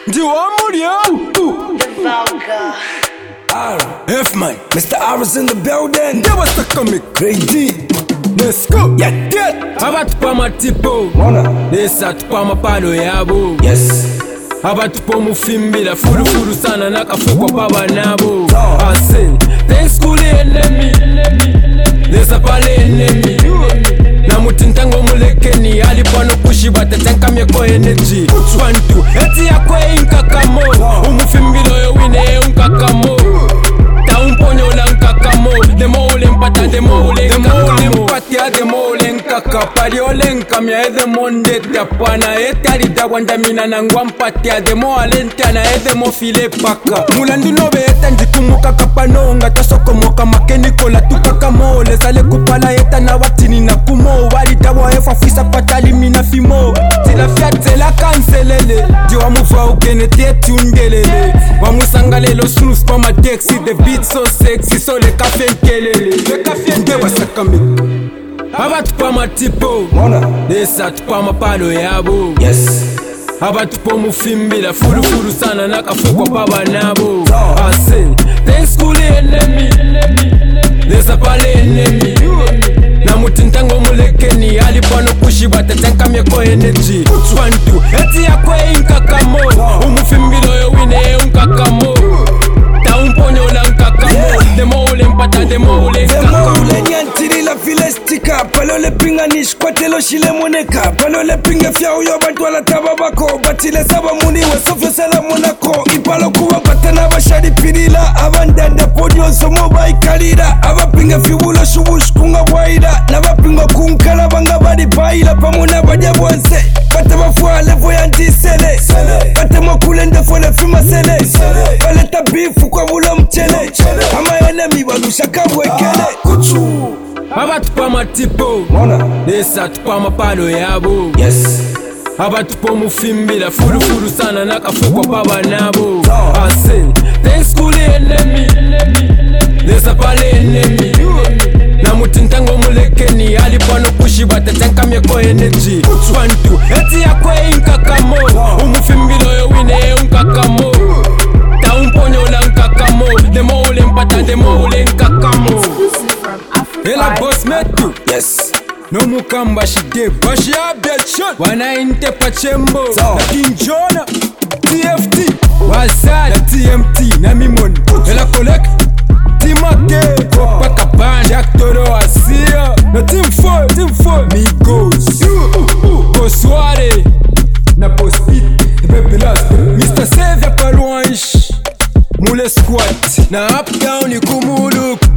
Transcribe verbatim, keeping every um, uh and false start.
Do one more, yo. R F man, Mister R is in the building. They was the comic. Grade D. Let's go. Yeah, yeah. Abatu pa matipo. Mona. Desa tupa mapalo yabo. Yes. Abatu po mufimbila. Furu furu sana nakafukwa baba nabo. No. I say, thanks to the enemy. Desa pale enemy. Na mutintango mulekeni. Alipano pushi bata tanka mieko energy. Twantu, eti ya kwe inkakamo. Umufimbilo yo wine unkakamo. Taumponyo la nkakamo. Demo ule mpata, demo ule nkakamo. Demo ule mpatia, demo ule nkaka. Pali ole nkamya eze monde tapana. Ete alida wanda mina nangwa mpatia. Demo alente na eze mo file paka. Mulandu nobe eta njikumuka kapano. Ngata soko moka makenikola tukakamo. Lesale kupala eta na watini na kumo. Walida wa efa fisa patali mina fimo. Zila fiat zela kanselele. Jiwa mufa ukene teti ungelele. Wamusangalelo snus kwa madexi. The beat so sexy so le kafe nkelele. Le kafe nkewa sakami. Abatu pa matipo. Mona. Desa tupa mapalo yabo. Yes. Abatu po mufimbila. Furu furu sana nakafukwa baba nabo. No. I say, thanks to the enemy. Desa pale enemy. Na mutintango mulekeni. Alipano pushi bata tanka mieko energy. Twantu, eti ya kwe inkakamo. Umufimbilo yo wine unkakamo. Taumponyo la nkakamo. Demo ule mpata, demo ule Demo nkakamo. ule nyantiri la filestika. Palo le pinga nish kwa telo shile moneka. Palo le pinga fya uyo bantu ala tababako. Batile saba muni wa sofyo sala monako. Ipalo kuwa batana bashari pirila. Abandanda podio somo ba ikalira. Abapinga fibulo shubush kunga waida. Nabapinga kunkala banga badi paila. Pamuna badia bwanse. Bate bafua levo ya ntisele. Bate mwakule ndefo le fima sele. Baleta bifu kwa bulo mchele. Ama enemy walusha kabwekele. Kuchu. Abatu pa matipo. Mona. Desa tupa mapalo yabo. Yes. Abatu po mufimbila. Furu furu sana nakafukwa baba nabo. No. I say, thanks to the enemy. Desa pale enemy. Na mutintango mulekeni. Alipano pushi bata tanka mieko energy. Twantu, eti ya kwe inkakamo. Umufimbilo yo wine unkakamo. Taumponyo la nkakamo. Demo ule mpata, demo ule nkakamo. Ela boss metu. Yes. No mukamba shide bashi abia shot. Wana inte pachembo. So. Na kinjona T F T Wazad na T M T na mimoni. Ela collect Timake Kopa Kaban Jack Toro Asia. Na team four, team four Migos Kosware na Pospit Baby last Mister Savior Palouange Mule Squat na up down ikumuluk.